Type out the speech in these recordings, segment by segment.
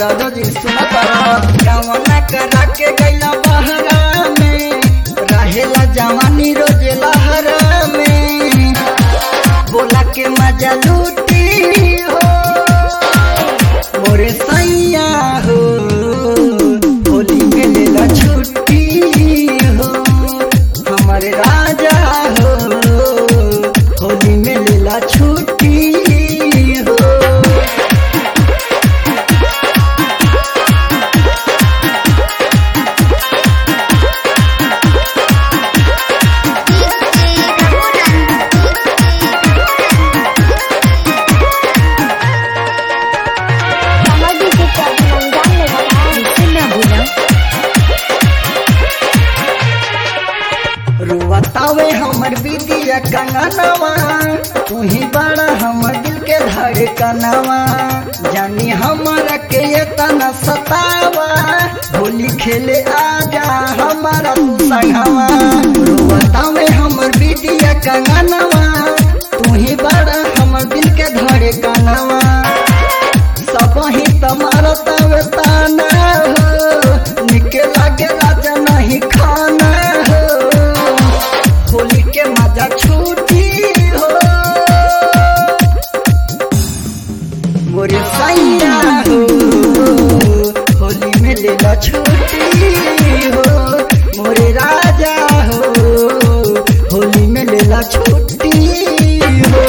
राजा जी सुना कवना करा के गैला बहरा में रहेला जवानी रोज लहरा में बोला के मजा लूटी हो मोरे सैया हो होली में लेला छुट्टी हो हमारे राजा हो होली में लेला छुट्टी हो। रुआतावे हमर बिटिया कंगनवा तू ही बड़ा हमर दिल के धड़कनवा जानी हमारा के तना सतावा होली खेले आजा हमारा तू संगवा रुआतावे हमर बिटिया कंगनवा तू ही बड़ा हमर दिल के धड़कनवा सब ही तुम्हारा तवे ताना हो निके लागे राजा नहीं खाना हो होली के मजा छूटी हो मोरे सैया हो होली में लेला छुट्टी हो मोरे राजा हो होली में लेला छुट्टी हो।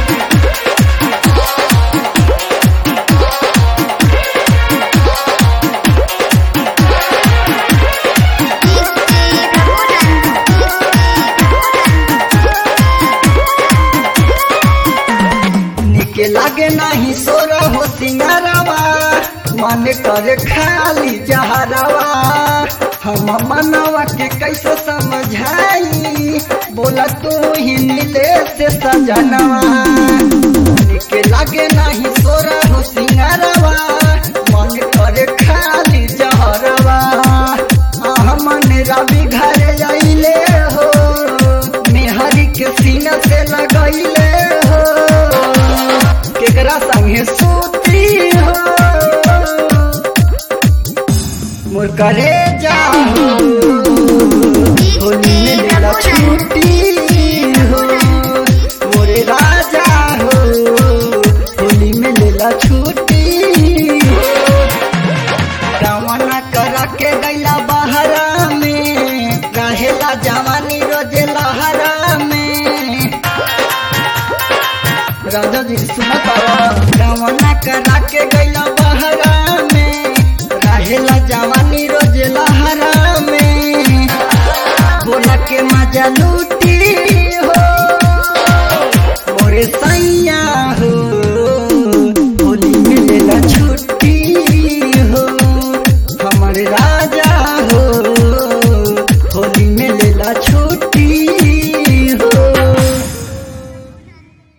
के लागे नहीं सोरा हो सिंगारवा मन करे खाली जहरवा हम मनवा के कैसे समझाई बोला तू ही मिले से सजनवा के लागे नहीं सोरा हो सिंगारवा मन करे खाली जहरवा मन रवि घर आइले हो मेहरी के सीना से लगैले हो केकरा संगे सूती हो मोर करे जाओ होली में लेला छुट्टी हो मोरे राजा हो होली में लेला छुट्टी हो कवना करा के गैला बहरा में रहेला जवानी रोज लहरा में राजा जी सुना कवना करा के गैला बहरा में रहेला जवानी रोज लहरा में बोला के मजा लूटी